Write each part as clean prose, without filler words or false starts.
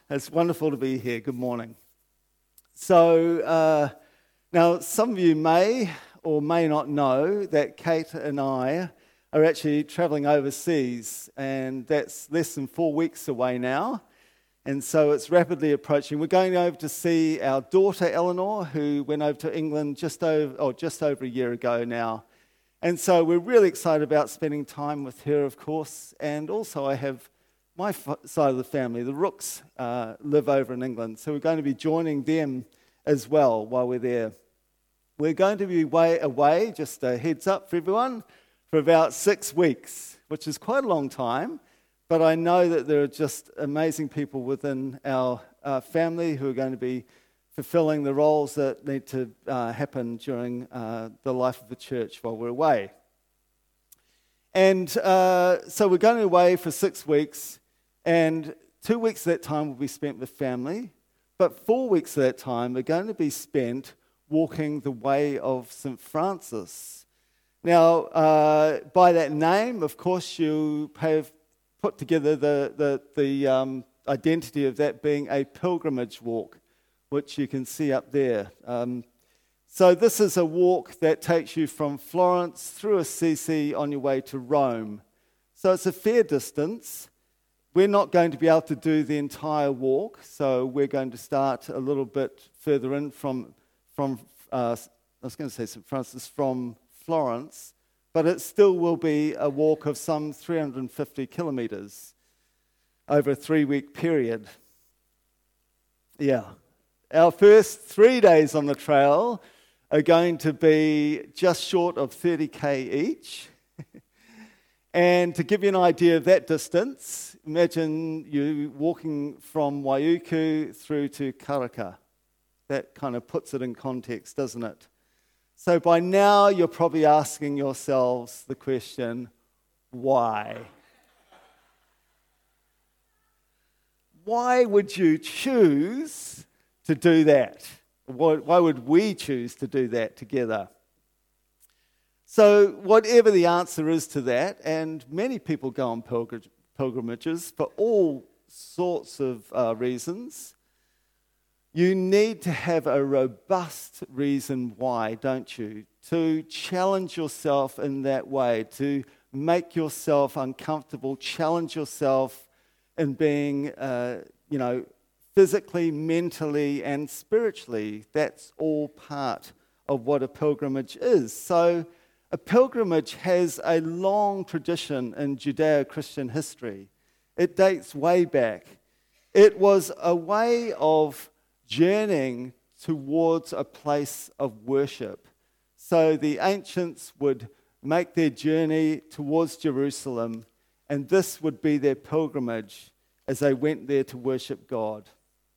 It's wonderful to be here. Good morning. So, now some of you may or may not know that Kate and I are actually travelling overseas, and that's less than 4 weeks away now. And so it's rapidly approaching. We're going over to see our daughter Eleanor, who went over to England just over a year ago now. And so we're really excited about spending time with her, of course. And also I have my side of the family, the Rooks, live over in England. So we're going to be joining them as well while we're there. We're going to be away, just a heads up for everyone, for about 6 weeks, which is quite a long time. But I know that there are just amazing people within our family who are going to be fulfilling the roles that need to happen during the life of the church while we're away. And so we're going away for 6 weeks, and 2 weeks of that time will be spent with family, but 4 weeks of that time are going to be spent walking the way of St. Francis. Now, by that name, of course, you have put together the identity of that being a pilgrimage walk, which you can see up there. So this is a walk that takes you from Florence through Assisi on your way to Rome. So it's a fair distance. We're not going to be able to do the entire walk, so we're going to start a little bit further in from I was going to say St. Francis, from Florence, but it still will be a walk of some 350 kilometres over a 3-week period. Yeah. Our first 3 days on the trail are going to be just short of 30k each. And to give you an idea of that distance, imagine you walking from Waiuku through to Karaka. That kind of puts it in context, doesn't it? So by now you're probably asking yourselves the question, why? Why would you choose to do that? Why would we choose to do that together? So whatever the answer is to that, and many people go on pilgrimages for all sorts of reasons, you need to have a robust reason why, don't you? To challenge yourself in that way, to make yourself uncomfortable, challenge yourself in being, physically, mentally, and spiritually. That's all part of what a pilgrimage is. So a pilgrimage has a long tradition in Judeo-Christian history. It dates way back. It was a way of journeying towards a place of worship. So the ancients would make their journey towards Jerusalem, and this would be their pilgrimage as they went there to worship God.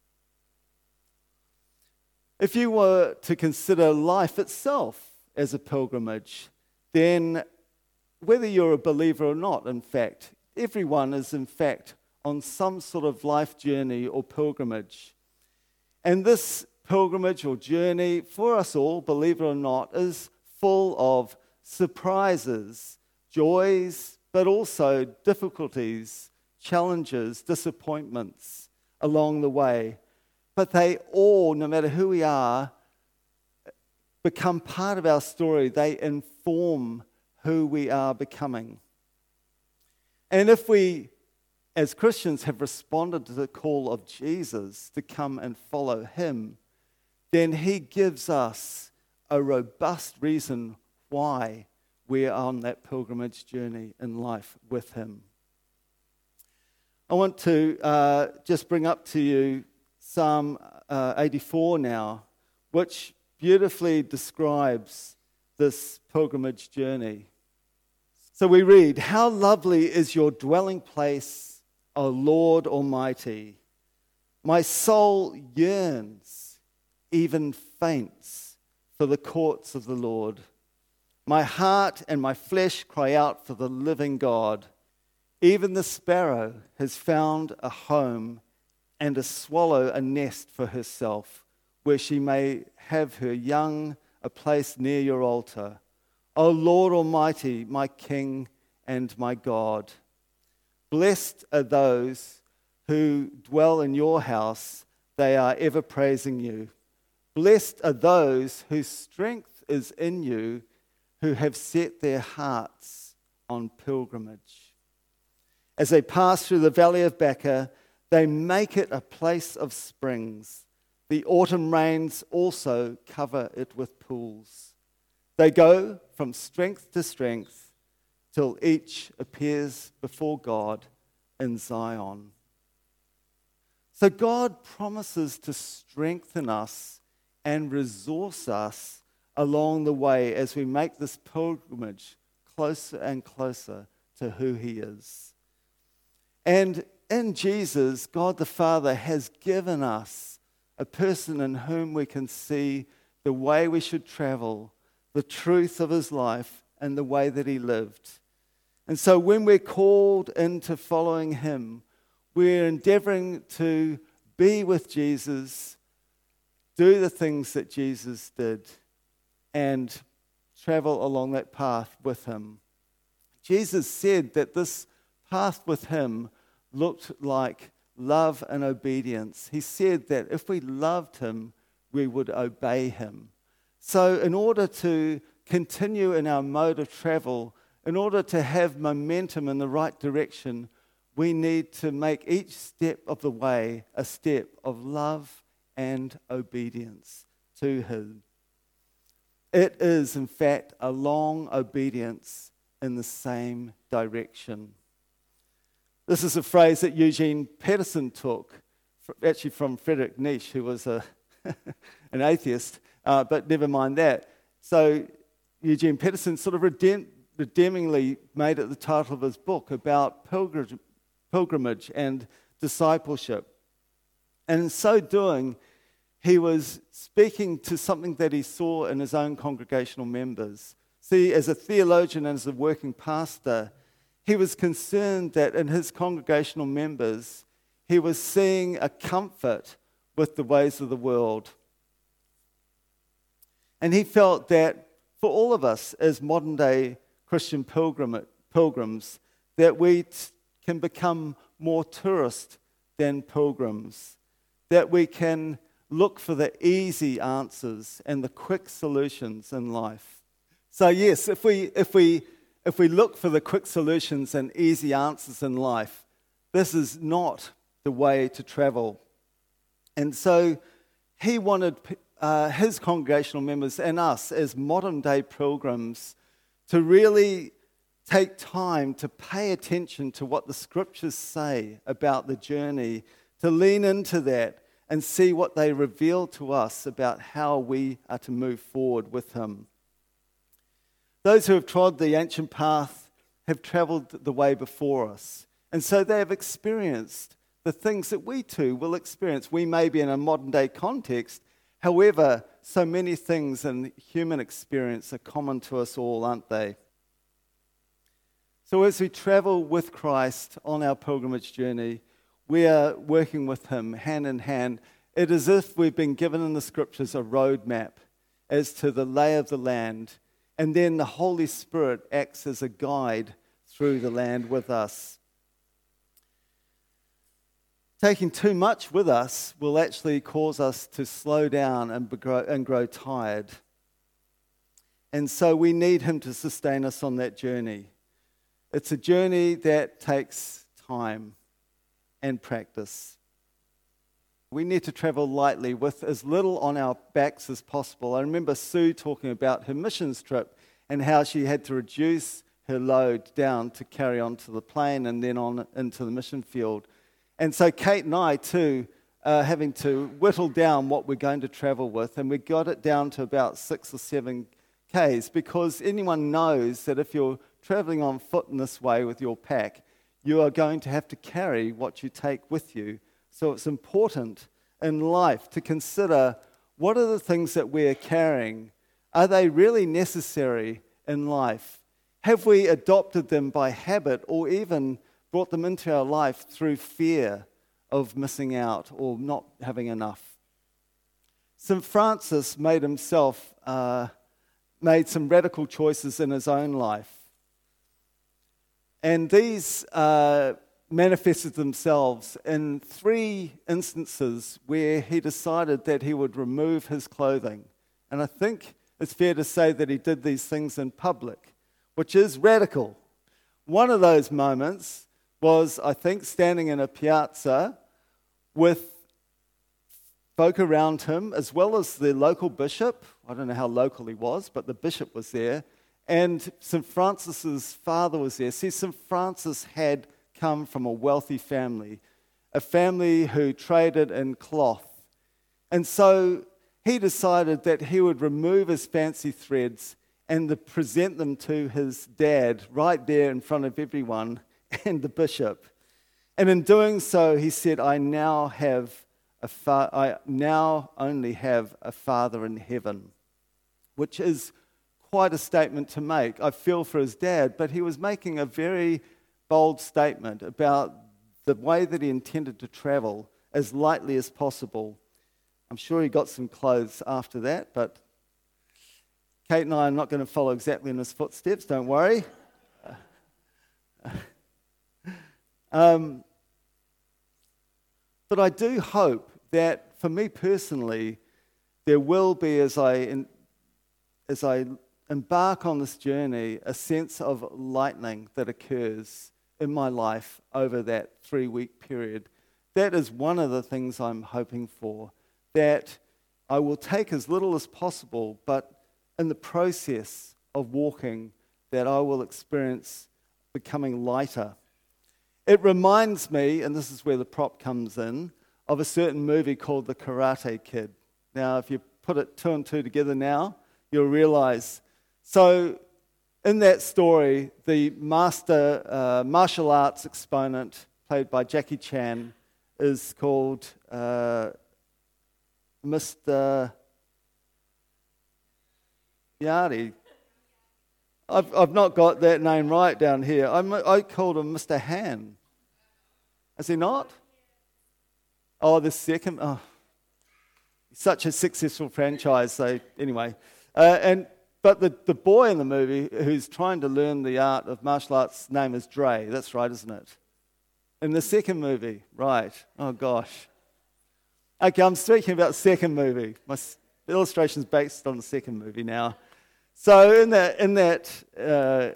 If you were to consider life itself as a pilgrimage, then whether you're a believer or not, in fact, everyone is in fact on some sort of life journey or pilgrimage. And this pilgrimage or journey for us all, believe it or not, is full of surprises, joys, but also difficulties, challenges, disappointments along the way. But they all, no matter who we are, become part of our story. They inform who we are becoming. And if we, as Christians, have responded to the call of Jesus to come and follow him, then he gives us a robust reason why we're on that pilgrimage journey in life with him. I want to just bring up to you Psalm 84 now, which beautifully describes this pilgrimage journey. So we read, "How lovely is your dwelling place, O Lord Almighty. My soul yearns, even faints, for the courts of the Lord. My heart and my flesh cry out for the living God. Even the sparrow has found a home, and a swallow a nest for herself, where she may have her young a place near your altar. O Lord Almighty, my King and my God. Blessed are those who dwell in your house, they are ever praising you. Blessed are those whose strength is in you, who have set their hearts on pilgrimage. As they pass through the valley of Baca, they make it a place of springs. The autumn rains also cover it with pools. They go from strength to strength till each appears before God in Zion. So God promises to strengthen us and resource us along the way as we make this pilgrimage closer and closer to who He is. And in Jesus, God the Father has given us a person in whom we can see the way we should travel, the truth of His life, and the way that He lived. And so when we're called into following Him, we're endeavoring to be with Jesus, do the things that Jesus did, and travel along that path with Him. Jesus said that this path with Him looked like love and obedience. He said that if we loved Him, we would obey Him. So in order to continue in our mode of travel, in order to have momentum in the right direction, we need to make each step of the way a step of love and obedience to Him. It is, in fact, a long obedience in the same direction. This is a phrase that Eugene Peterson took, actually from Friedrich Nietzsche, who was an atheist, but never mind that. So Eugene Peterson sort of redeemingly made it the title of his book about pilgrimage and discipleship. And in so doing, he was speaking to something that he saw in his own congregational members. See, as a theologian and as a working pastor, he was concerned that in his congregational members, he was seeing a comfort with the ways of the world. And he felt that for all of us as modern-day Christian pilgrims, that we can become more tourist than pilgrims, that we can look for the easy answers and the quick solutions in life. So yes, if we look for the quick solutions and easy answers in life, this is not the way to travel. And so he wanted his congregational members and us as modern-day pilgrims to really take time to pay attention to what the Scriptures say about the journey, to lean into that and see what they reveal to us about how we are to move forward with Him. Those who have trod the ancient path have traveled the way before us, and so they have experienced the things that we too will experience. We may be in a modern-day context, however, so many things in human experience are common to us all, aren't they? So as we travel with Christ on our pilgrimage journey, we are working with Him hand in hand. It is as if we've been given in the Scriptures a roadmap as to the lay of the land, and then the Holy Spirit acts as a guide through the land with us. Taking too much with us will actually cause us to slow down and grow tired. And so we need Him to sustain us on that journey. It's a journey that takes time and practice. We need to travel lightly with as little on our backs as possible. I remember Sue talking about her missions trip and how she had to reduce her load down to carry on to the plane and then on into the mission field. And so Kate and I too are having to whittle down what we're going to travel with, and we got it down to about 6 or 7 Ks, because anyone knows that if you're traveling on foot in this way with your pack, you are going to have to carry what you take with you. So it's important in life to consider, what are the things that we're carrying? Are they really necessary in life? Have we adopted them by habit or even brought them into our life through fear of missing out or not having enough? St. Francis made some radical choices in his own life. And these manifested themselves in 3 instances where he decided that he would remove his clothing. And I think it's fair to say that he did these things in public, which is radical. One of those moments was, I think, standing in a piazza with folk around him, as well as the local bishop. I don't know how local he was, but the bishop was there. And St. Francis's father was there. See, St. Francis had come from a wealthy family, a family who traded in cloth. And so he decided that he would remove his fancy threads and present them to his dad right there in front of everyone and the bishop. And in doing so, he said, I now only have a Father in heaven, which is quite a statement to make. I feel for his dad, but he was making a very bold statement about the way that he intended to travel as lightly as possible. I'm sure he got some clothes after that, but Kate and I are not going to follow exactly in his footsteps, don't worry. But I do hope that, for me personally, there will be, as I embark on this journey, a sense of lightening that occurs in my life over that 3-week period. That is one of the things I'm hoping for, that I will take as little as possible, but in the process of walking, that I will experience becoming lighter. It reminds me, and this is where the prop comes in, of a certain movie called The Karate Kid. Now, if you put it 2 and 2 together now, you'll realize. So, in that story, the master martial arts exponent, played by Jackie Chan, is called Mr. Yardie. I've not got that name right down here. I called him Mr. Han. Is he not? Oh, the second. Oh, such a successful franchise. So anyway, but the boy in the movie who's trying to learn the art of martial arts' name is Dre. That's right, isn't it? In the second movie, right? Oh gosh. Okay, I'm speaking about the second movie. My illustration's based on the second movie now. So in that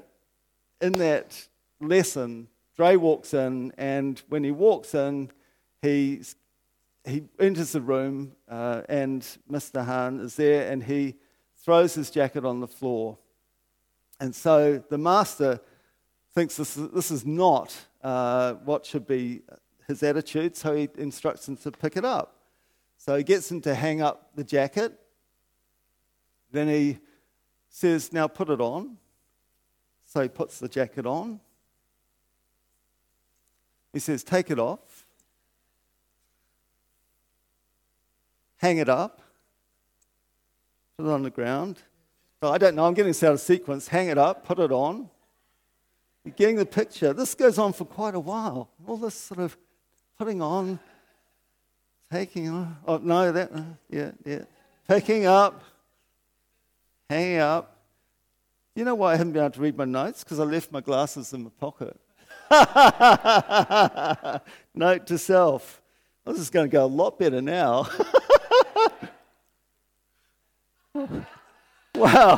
lesson, Dre walks in, and when he walks in, he enters the room, and Mr. Han is there, and he throws his jacket on the floor. And so the master thinks this is not what should be his attitude, so he instructs him to pick it up. So he gets him to hang up the jacket. Then he says, now put it on. So he puts the jacket on. He says, take it off. Hang it up. Put it on the ground. So I don't know, I'm getting this out of sequence. Hang it up, put it on. You're getting the picture. This goes on for quite a while. All this sort of putting on, taking on. Oh, no, that, yeah. Picking up, hanging up. You know why I haven't been able to read my notes? Because I left my glasses in my pocket. Note to self. This is going to go a lot better now. Wow.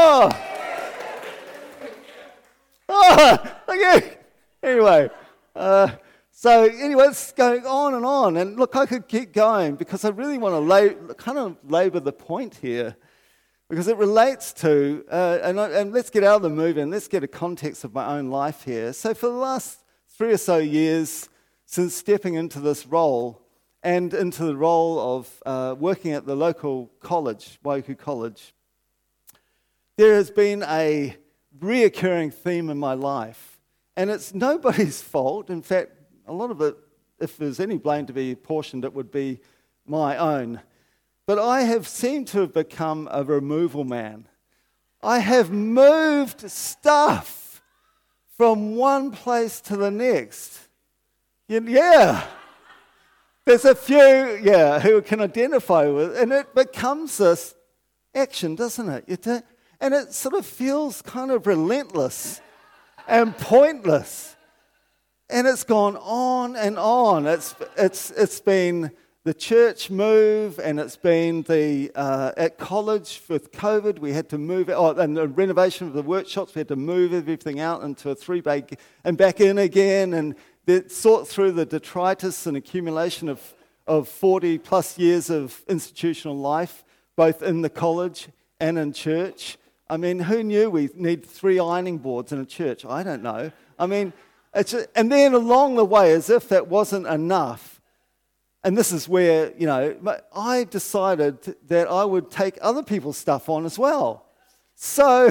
Okay. Anyway, so it's going on and on. And look, I could keep going because I really want to labor the point here, because it relates to, and let's get out of the movie and let's get a context of my own life here. So for the last 3 or so years, since stepping into this role and into the role of working at the local college, Waiuku College, there has been a reoccurring theme in my life. And it's nobody's fault. In fact, a lot of it, if there's any blame to be apportioned, it would be my own. But I have seemed to have become a removal man. I have moved stuff from one place to the next. Yeah. There's a few, who can identify with it, and it becomes this action, doesn't it? And it sort of feels kind of relentless and pointless. And it's gone on and on. It's been the church move, and it's been the at college with COVID, we had to move and the renovation of the workshops, we had to move everything out into a 3-bay and back in again, and sort through the detritus and accumulation of 40 plus years of institutional life, both in the college and in church. I mean, who knew we need 3 ironing boards in a church? I don't know. I mean, and then along the way, as if that wasn't enough, and this is where, I decided that I would take other people's stuff on as well. So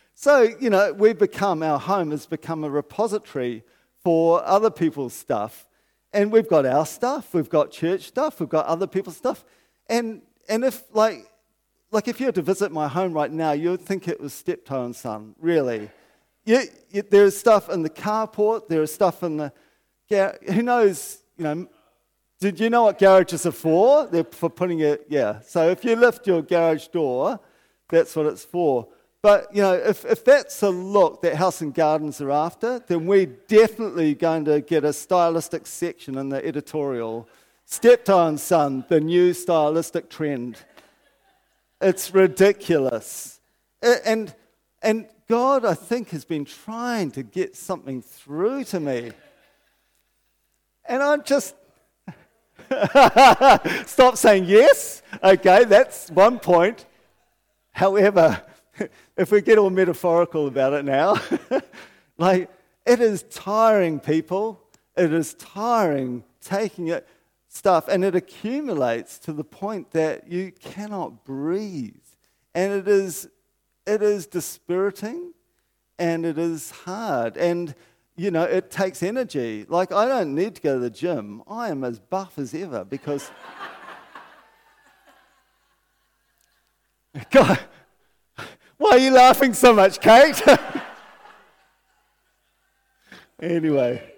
our home has become a repository for other people's stuff. And we've got our stuff, we've got church stuff, we've got other people's stuff. And if, if you were to visit my home right now, you would think it was Steptoe and Son, really. There's stuff in the carport, there is stuff in the... Who knows, did you know what garages are for? They're for putting it, yeah. So if you lift your garage door, that's what it's for. But, if that's a look that House and Gardens are after, then we're definitely going to get a stylistic section in the editorial. Steptoe and Son, the new stylistic trend. It's ridiculous. And God, I think, has been trying to get something through to me. And I'm just... Stop saying yes. Okay, that's one point. However, if we get all metaphorical about it now, it is tiring, people. It is tiring taking it stuff, and it accumulates to the point that you cannot breathe. And it is dispiriting, and it is hard. And it takes energy. I don't need to go to the gym. I am as buff as ever because... God, why are you laughing so much, Kate? Anyway.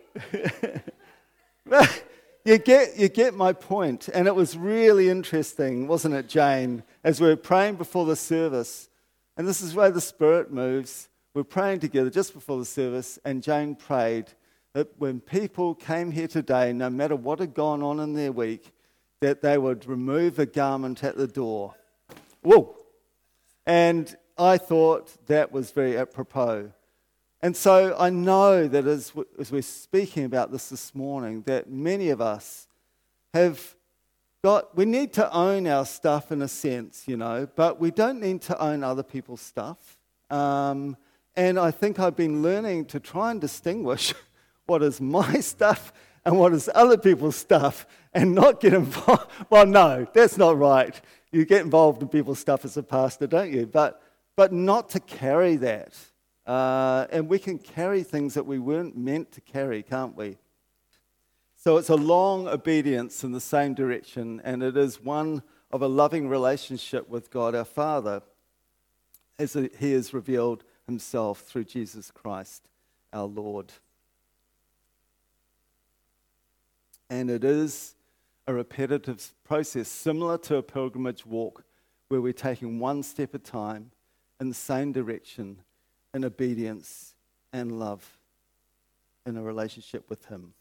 You get my point. And it was really interesting, wasn't it, Jane, as we were praying before the service. And this is where the Spirit moves. We're praying together just before the service, and Jane prayed that when people came here today, no matter what had gone on in their week, that they would remove a garment at the door. Whoa! And I thought that was very apropos. And so I know that as we're speaking about this morning, that many of us we need to own our stuff in a sense, but we don't need to own other people's stuff. And I think I've been learning to try and distinguish what is my stuff and what is other people's stuff and not get involved. Well, no, that's not right. You get involved in people's stuff as a pastor, don't you? But not to carry that. And we can carry things that we weren't meant to carry, can't we? So it's a long obedience in the same direction, and it is one of a loving relationship with God our Father, as He has revealed Himself through Jesus Christ, our Lord. And it is a repetitive process, similar to a pilgrimage walk, where we're taking one step at a time in the same direction, in obedience and love, in a relationship with Him.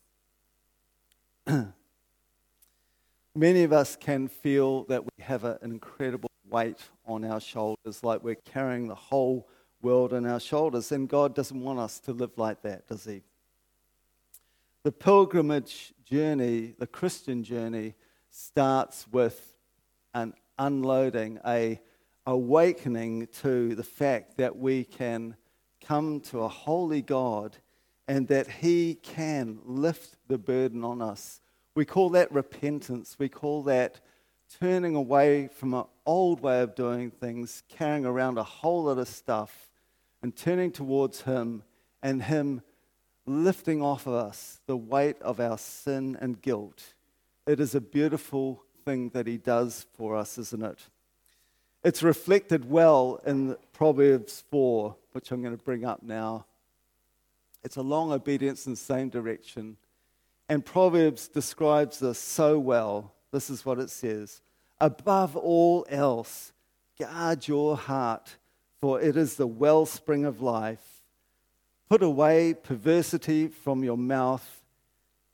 Many of us can feel that we have an incredible weight on our shoulders, like we're carrying the whole world on our shoulders, and God doesn't want us to live like that, does He? The pilgrimage journey, the Christian journey, starts with an unloading, a awakening to the fact that we can come to a holy God and that He can lift the burden on us. We call that repentance. We call that turning away from an old way of doing things, carrying around a whole lot of stuff, and turning towards Him, and Him lifting off of us the weight of our sin and guilt. It is a beautiful thing that He does for us, isn't it? It's reflected well in Proverbs 4, which I'm going to bring up now. It's a long obedience in the same direction. And Proverbs describes this so well. This is what it says. Above all else, guard your heart, for it is the wellspring of life. Put away perversity from your mouth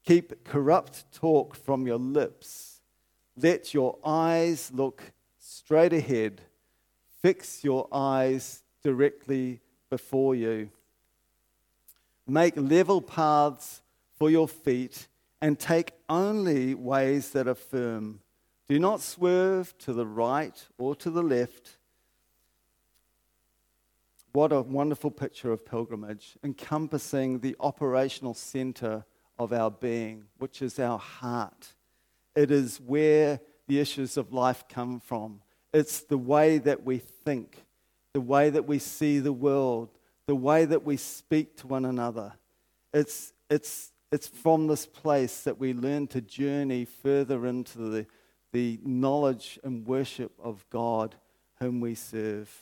Keep corrupt talk from your lips. Let your eyes look straight ahead. Fix your eyes directly before you. Make level paths for your feet and take only ways that are firm. Do not swerve to the right or to the left. What a wonderful picture of pilgrimage, encompassing the operational center of our being, which is our heart. It is where the issues of life come from. It's the way that we think, the way that we see the world, the way that we speak to one another. It's from this place that we learn to journey further into the knowledge and worship of God whom we serve.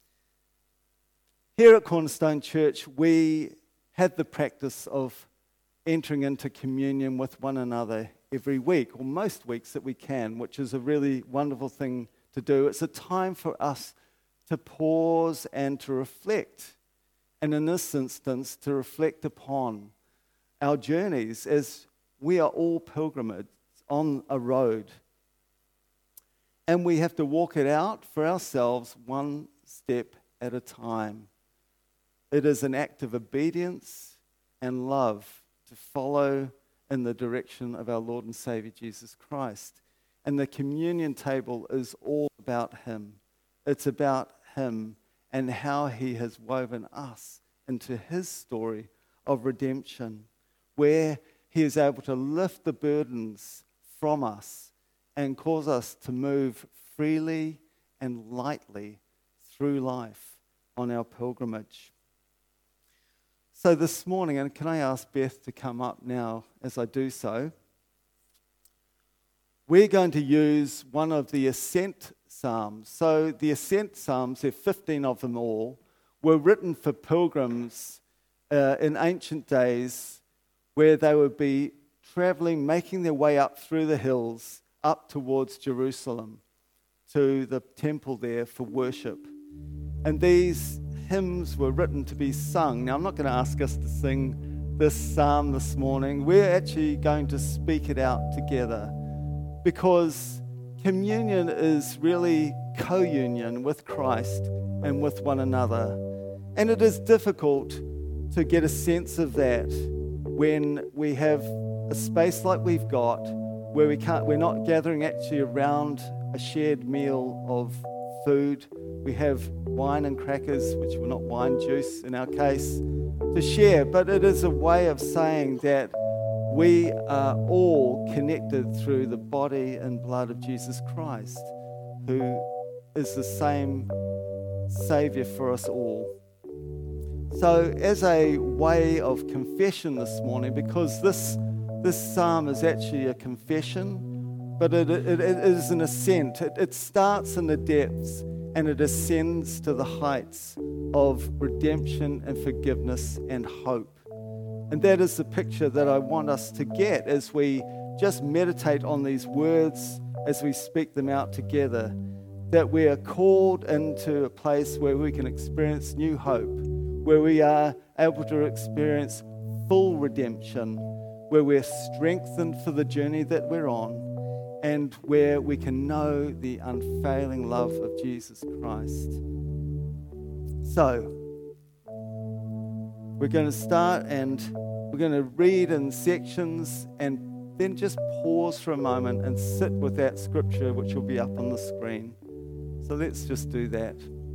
Here at Cornerstone Church, we have the practice of entering into communion with one another every week, or most weeks that we can, which is a really wonderful thing to do. It's a time for us to pause and to reflect, and in this instance, to reflect upon our journeys as we are all pilgrims on a road. And we have to walk it out for ourselves one step at a time. It is an act of obedience and love to follow in the direction of our Lord and Savior Jesus Christ. And the communion table is all about Him. It's about Him and how He has woven us into His story of redemption, where He is able to lift the burdens from us and cause us to move freely and lightly through life on our pilgrimage. So this morning, and can I ask Beth to come up now as I do so, we're going to use one of the Ascent Psalms. So the Ascent Psalms, there are 15 of them all, were written for pilgrims in ancient days where they would be traveling, making their way up through the hills, up towards Jerusalem, to the temple there for worship. And these hymns were written to be sung. Now, I'm not going to ask us to sing this psalm this morning. We're actually going to speak it out together, because communion is really co-union with Christ and with one another. And it is difficult to get a sense of that when we have a space like we've got, where we're not gathering actually around a shared meal of food. We have wine and crackers, which were not wine, juice in our case, to share. But it is a way of saying that we are all connected through the body and blood of Jesus Christ, who is the same Savior for us all. So as a way of confession this morning, because this psalm is actually a confession, but it is an ascent. It starts in the depths and it ascends to the heights of redemption and forgiveness and hope. And that is the picture that I want us to get as we just meditate on these words, as we speak them out together, that we are called into a place where we can experience new hope, where we are able to experience full redemption, where we're strengthened for the journey that we're on, and where we can know the unfailing love of Jesus Christ. So, we're going to start and we're going to read in sections and then just pause for a moment and sit with that scripture, which will be up on the screen. So let's just do that.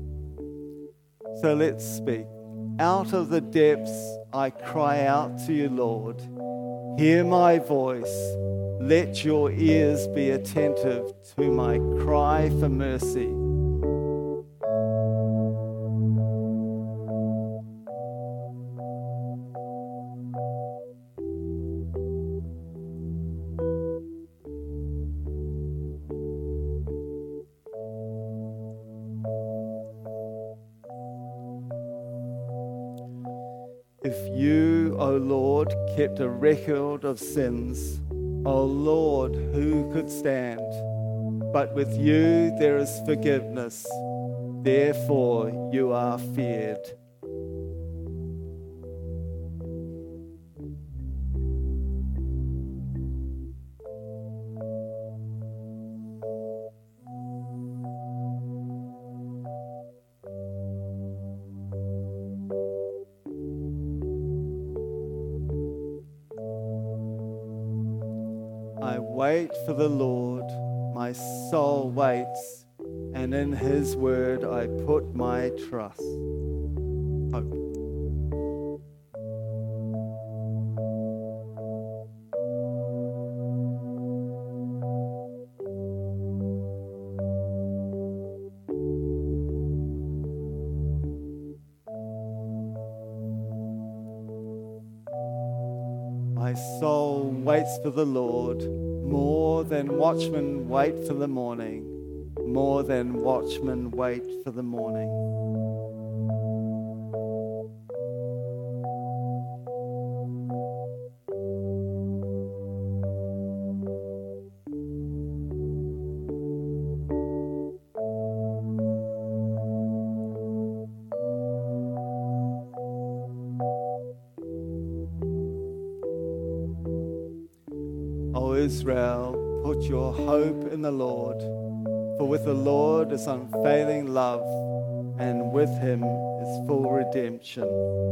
So let's speak. Out of the depths I cry out to you, Lord. Hear my voice. Let your ears be attentive to my cry for mercy. If you, O Lord, kept a record of sins, O Lord, who could stand? But with you there is forgiveness, therefore you are feared. wait for the Lord, my soul waits, and in his word I put my trust. Hope. My soul waits for the Lord, more than watchmen wait for the morning, more than watchmen wait for the morning. O Israel, put your hope in the Lord, for with the Lord is unfailing love, and with him is full redemption.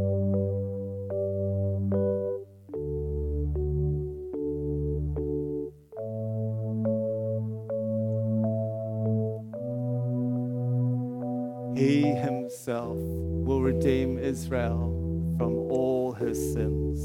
He himself will redeem Israel from all his sins.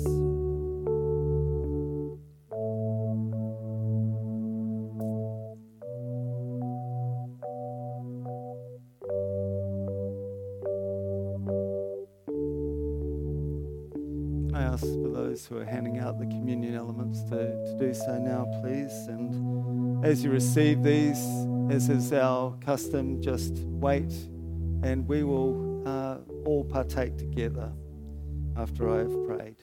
I ask for those who are handing out the communion elements to do so now, please. And as you receive these, as is our custom, just wait and we will all partake together after I have prayed.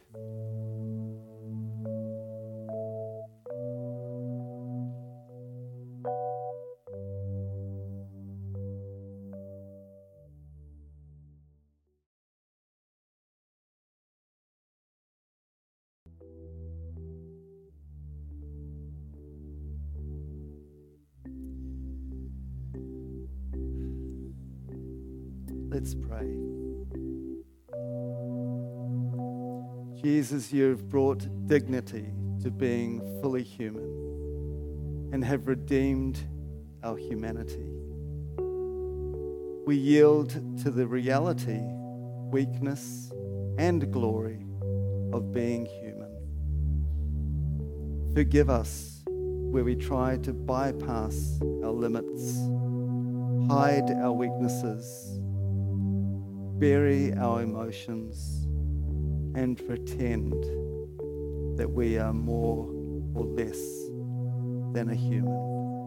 Let's pray. Jesus, you've brought dignity to being fully human and have redeemed our humanity. We yield to the reality, weakness, and glory of being human. Forgive us where we try to bypass our limits, hide our weaknesses, bury our emotions, and pretend that we are more or less than a human.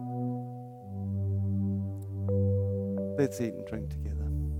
Let's eat and drink together.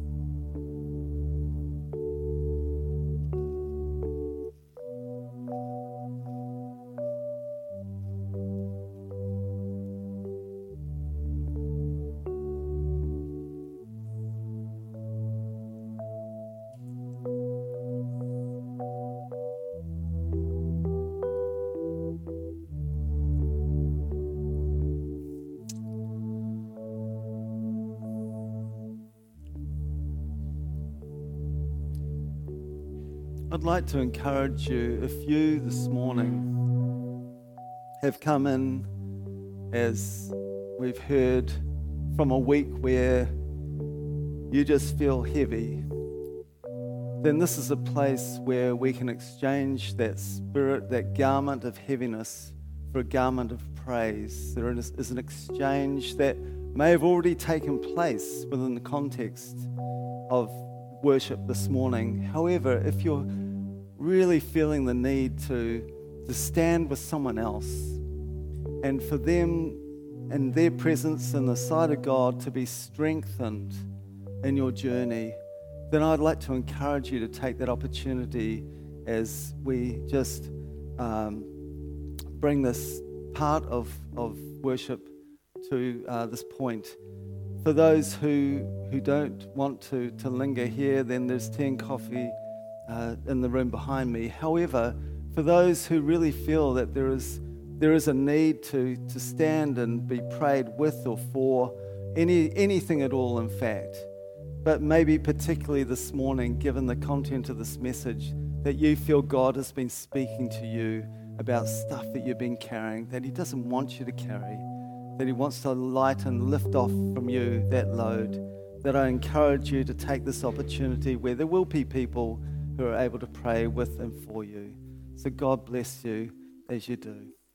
I'd like to encourage you, if you this morning have come in, as we've heard, from a week where you just feel heavy, then this is a place where we can exchange that spirit, that garment of heaviness, for a garment of praise. There is an exchange that may have already taken place within the context of worship this morning. However, if you're really feeling the need to stand with someone else and for them and their presence in the sight of God to be strengthened in your journey, then I'd like to encourage you to take that opportunity as we just bring this part of worship to this point. For those who don't want to linger here, then there's tea and coffee in the room behind me. However, for those who really feel that there is a need to stand and be prayed with or for anything at all, in fact, but maybe particularly this morning, given the content of this message, that you feel God has been speaking to you about stuff that you've been carrying that He doesn't want you to carry, that He wants to lighten, lift off from you that load, that I encourage you to take this opportunity where there will be people who are able to pray with and for you. So God bless you as you do.